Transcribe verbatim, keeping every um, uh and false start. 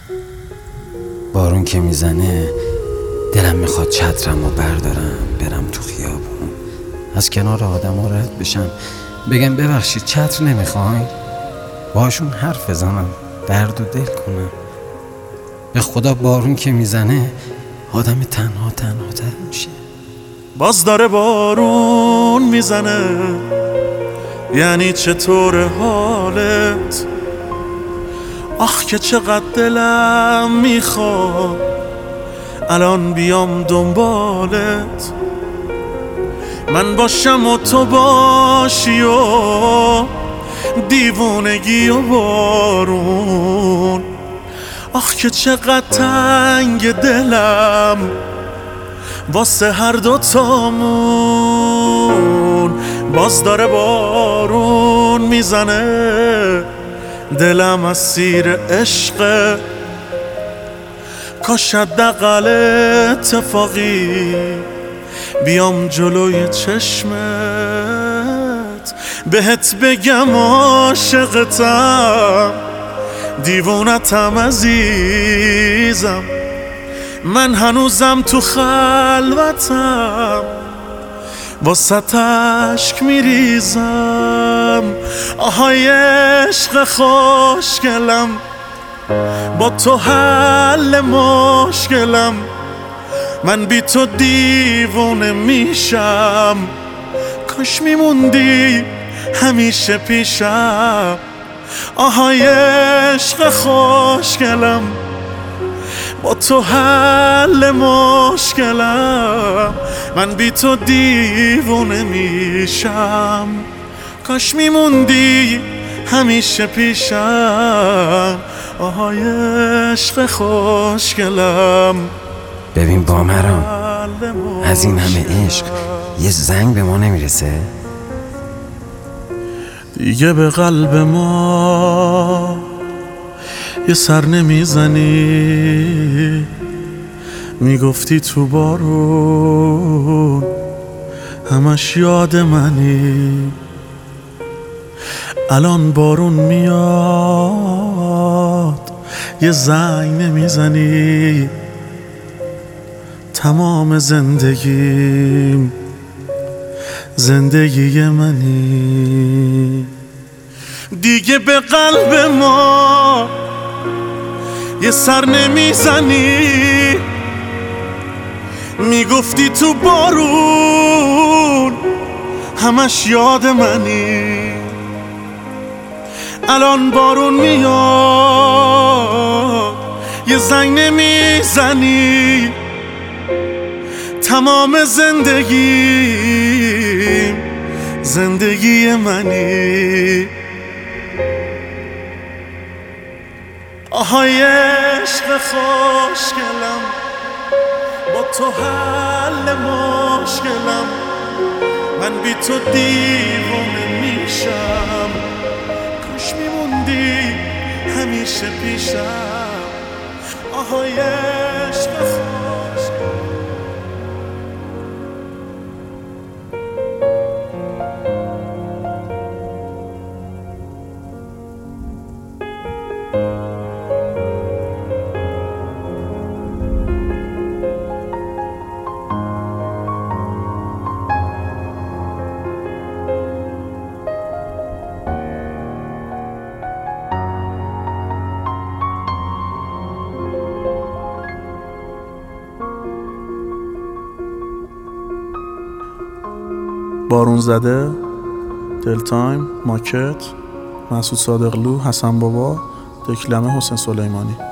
بارون که میزنه دلم میخواد چترم و بردارم برم تو خیابون، از کنار آدم ها رد بشم، بگم ببخشید چتر نمیخواین، باشون حرف بزنم، درد و دل کنم. به خدا بارون که میزنه آدم تنها تنها تر میشه. باز داره بارون میزنه، یعنی چطور حالت؟ آخ که چقدر دلم میخواد الان بیام دنبالت، من باشم و تو باشی و دیوونگی و بارون. آخ که چقدر تنگ دلم واسه هر دوتامون. باز داره بارون میزنه، دلم اسیر عشقه، کاش حداقل اتفاقی بیام جلوی چشمت بهت بگم عاشقتم، دیوونتم عزیزم، من هنوزم تو خلوتم، واسه اشک میریزم. آهای عشق خوشگلم، با تو حل مشکلم، من بی تو دیوونه میشم، کاش میموندی همیشه پیشم. آهای عشق خوشگلم، با تو حل مشکلم، من بی تو دیوونه میشم، کاش میموندی همیشه پیشم. آهای عشق خوشگلم. ببین بامرام، از این همه عشق یه زنگ به ما نمیرسه؟ دیگه به قلب ما یه سر نمیزنی، میگفتی تو بارون همش یاد منی، الان بارون میاد یه زنگ نمیزنی، تمام زندگیم زندگی منی. دیگه به قلب ما یه سر نمیزنی، میگفتی تو بارون همش یاد منی، الان بارون میاد یه زنگ نمیزنی، تمام زندگیم زندگی منی. آهای عشق خوشگلم، با تو حل مشکلم، من بی تو دیوونه میشم، کاش میموندی همیشه پیشم. آهای عشق خوشگلم. بارون زده، دل تایم، ماکت، مسعود صادقلو، حسن بابا، دکلمه، حسین سلیمانی.